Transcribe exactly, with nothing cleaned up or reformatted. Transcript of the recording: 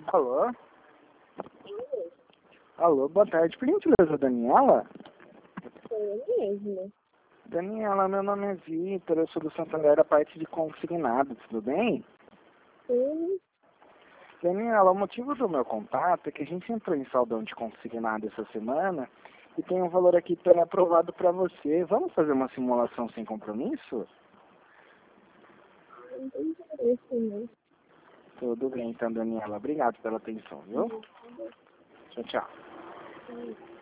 Alô? Alô, boa tarde. Por gentileza, Daniela? Sou eu mesmo. Daniela, meu nome é Vitor, eu sou do Santander da parte de consignado, tudo bem? Sim. Daniela, o motivo do meu contato é que a gente entrou em saldão de consignado essa semana e tem um valor aqui pré-aprovado para você. Vamos fazer uma simulação sem compromisso? Não tem interesse, não. Tudo bem, então, Daniela. Obrigado pela atenção, viu? Tchau, tchau. Sim.